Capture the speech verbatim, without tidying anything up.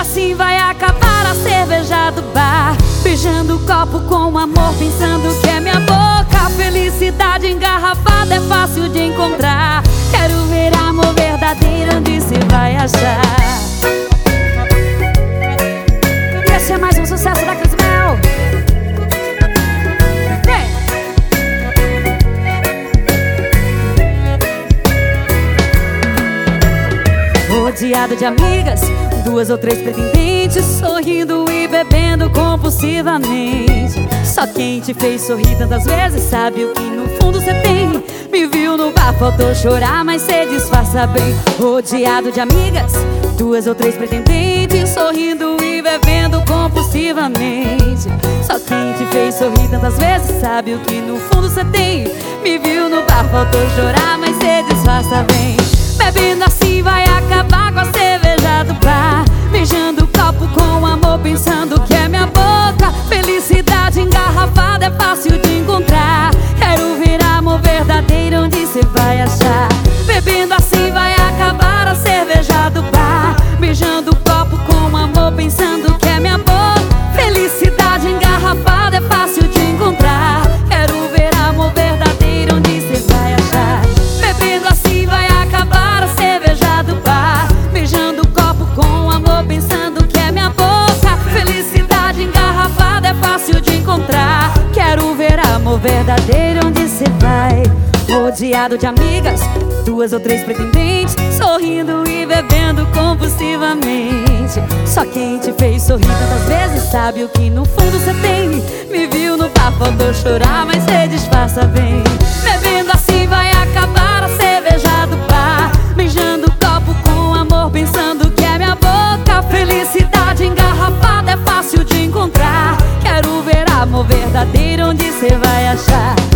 assim vai acabar a cerveja do bar, beijando o copo com amor, pensando que é minha boca. Felicidade engarrafada é fácil de encontrar. Quero ver amor verdadeiro, onde cê vai achar? E esse é mais um sucesso da Cris Mel. Rodeado de amigas, duas ou três pretendentes, sorrindo e bebendo compulsivamente. Só quem te fez sorrir tantas vezes sabe o que no fundo cê tem. Me viu no bar, faltou chorar, mas cê disfarça bem. Rodeado de amigas, duas ou três pretendentes, sorrindo e bebendo compulsivamente. Só quem te fez sorrir tantas vezes sabe o que no fundo cê tem. Me viu no bar, faltou chorar, mas cê disfarça bem. Bebendo assim vai acabar com a cerveja do bar, beijando o copo com amor, pensando que é minha boca. Felicidade engarrafada é fácil de encontrar. Quero ver amor verdadeiro, onde cê vai achar? Bebendo assim vai acabar a cerveja do bar, beijando o copo com amor, pensando que é minha boca. Felicidade engarrafada é fácil de encontrar. Quero ver amor verdadeiro, onde cê vai achar? Bebendo assim vai acabar a cerveja do bar, beijando o copo com amor, pensando que é minha boca. Felicidade engarrafada é fácil de encontrar. Quero ver amor verdadeiro, onde cê vai? Rodeado de amigas, duas ou três pretendentes, sorrindo e bebendo compulsivamente. Só quem te fez sorrir tantas vezes sabe o que no fundo cê tem. Me viu no bar, faltou chorar, mas cê disfarça bem. Bebendo assim vai acabar a cerveja do bar, beijando o copo com amor, pensando que é minha boca. Felicidade engarrafada é fácil de encontrar. Quero ver amor verdadeiro, onde cê vai achar?